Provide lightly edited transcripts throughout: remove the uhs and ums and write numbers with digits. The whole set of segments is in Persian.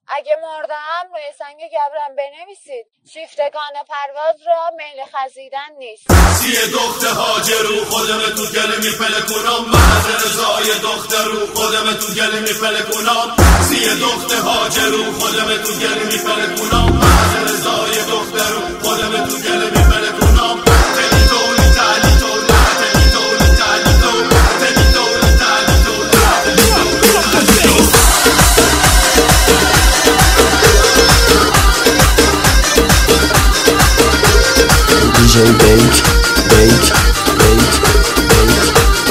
اگه مردم روی سنگ گبرم بنویسید شیفتگان پرواز را میل خزیدن نیست. سی دختر هاجرو خودم تو گل میپلکونم، محض رضای دختر رو خودم تو گل میپلکونم. سی دختر هاجرو خودم تو گل میپلکونم، محض رضای دختر رو خودم تو گل میپلکونم. تلی تولی تلی تولی تلی تولی تلی تولی تلی تولی تلی تولی. DJ Bake, Bake, Bake, Bake.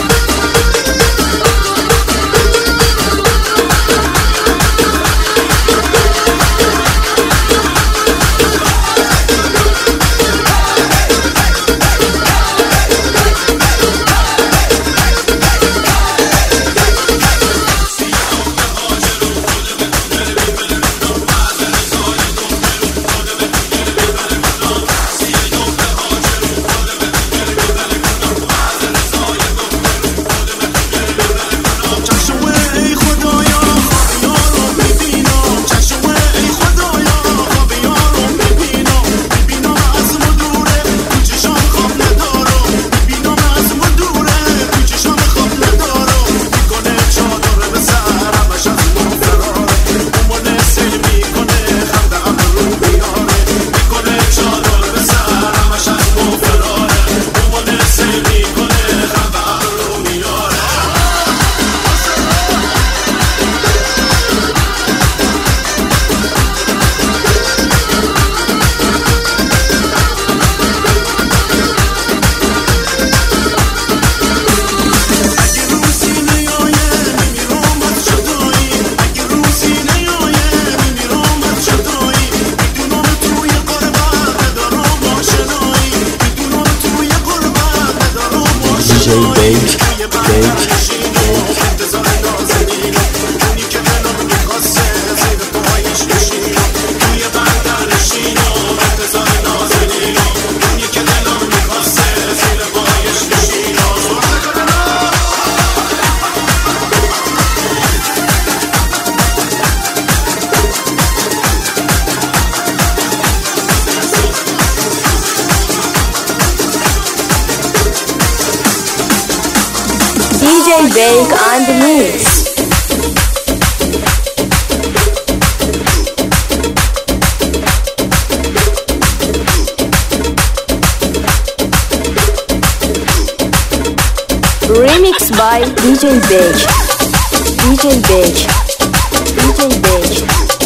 DJ Bake on the mix. Remix by DJ Bake. DJ Bake. DJ Bake.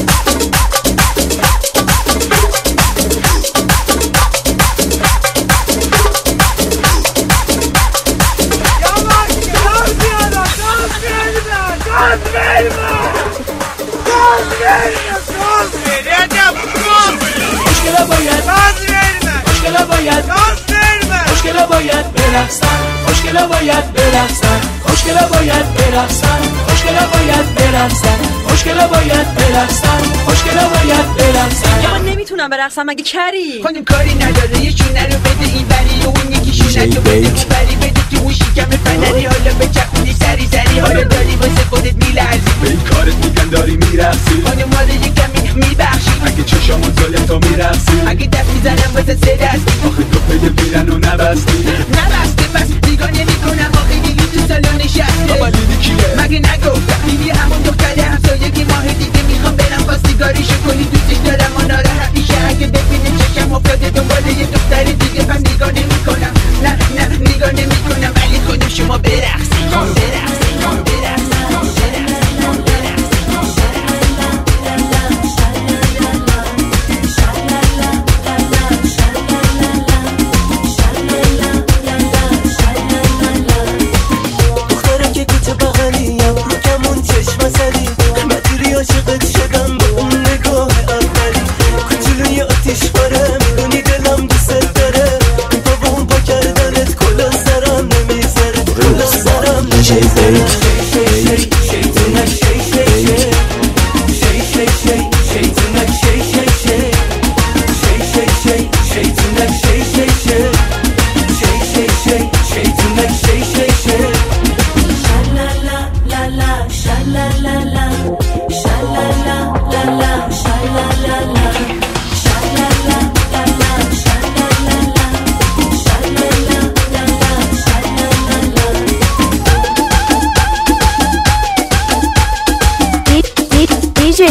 خوشگلا باید برقصن، خوشگلا باید برقصن، خوشگلا باید برقصن، خوشگلا باید برقصن، خوشگلا باید برقصن، خوشگلا باید برقصن. یا من نمیتونم برقصم مگه کری؟ خانم کاری نداره یه شونه رو بده این بری و اون یکی شونه رو بده اون بری بده تو اون شکم فنری حالا بچخونی سری سری حالا داری واسه خودت میلرزی به این کارت میگن داری میرقصی خانم حالا یه کمی میبخشی اگه چشامون زاله تو میرقصی اگه دست میزنم واسه سه دستی آخه تو پده بیرن و نبستی نبسته پس دیگاه نمی کنم آخه دیگه تو سالن نشسته بابا دیدی کیه؟ مگه نگفتم دیدی همون دختره همسایه که ماه دیگه میخوام برم خواستگاریشو کنی دوستش دارم و ناراحت میشه اگه ببینه چشم افتاده دنباله یه دختر دیگه من نگاه نمی کنم نه نگاه نمی کنم ولی خودم شما برقصی برقصی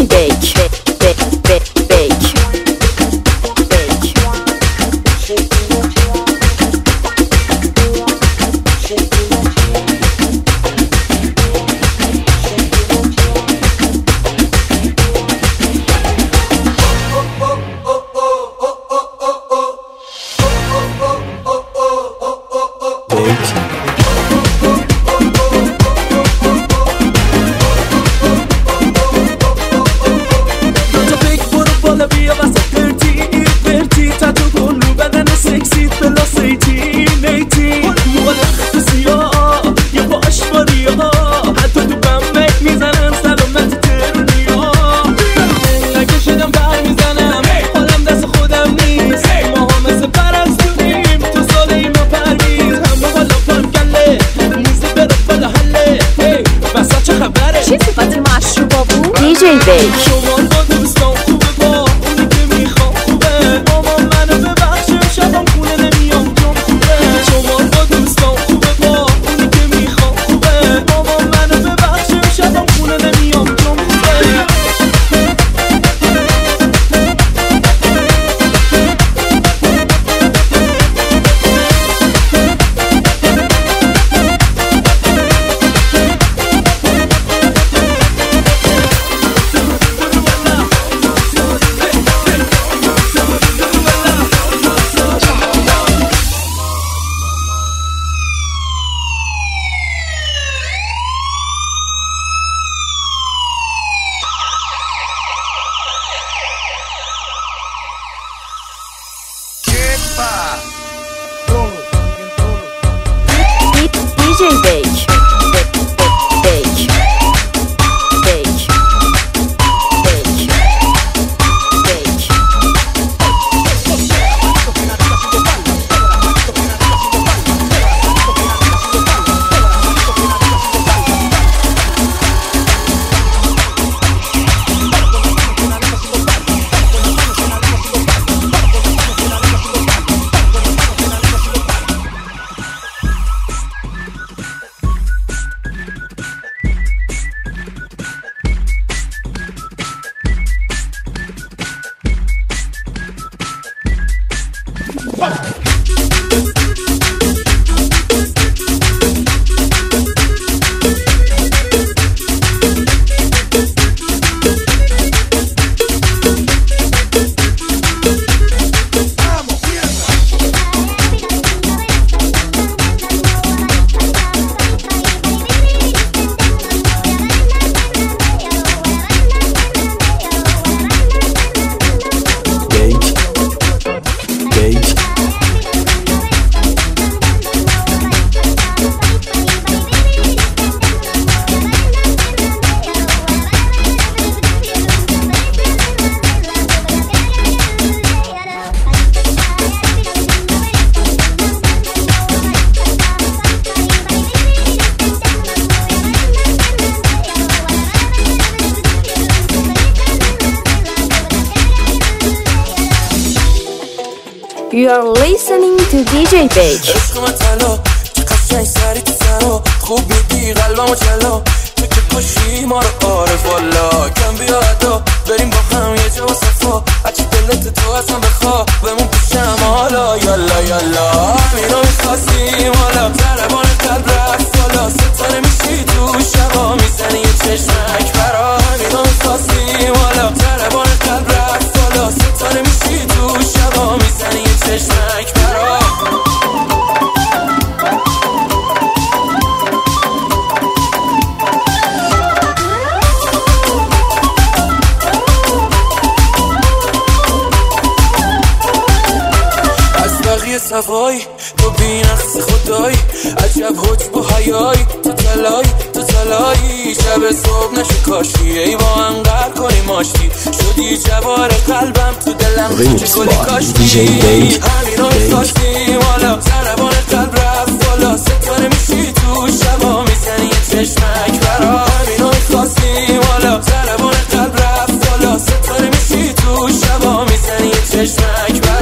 Bake. DJ Bake. DJ Bake. You are listening to DJ Bake. خوب میدی قلبمو جلو تو که کشی ما رو عارف والا کم بیا ادا بریم با هم یه جا صفا هرچی دلت تو اصلا بخوا بمون پیشم حالا یالا یالا همینو میخواستیم حالا ضربان قلب رفت حالا ستاره میشی تو شبا میزنی یه چشمک برا همینو میخواستیم حالا ضربان قلب رفت حالا ستاره میشی تو شبا میزنی یه چشمک برا صفایی تو بی‌نقص خدایی عجب حج با حیایی تو تلایی شب صبح نشه کاشی ای با هم قرار کنیم آشتی شدی جوار قلبم تو دلم چه گلی کاشتی همینو میخواستیم حالا ضربان قلب رفت بالا ستاره میشی تو شبا میزنی یه چشمک برا همینو میخواستیم حالا ضربان قلب رفت بالا ستاره میشی تو شبا میزنی یه چشمک برا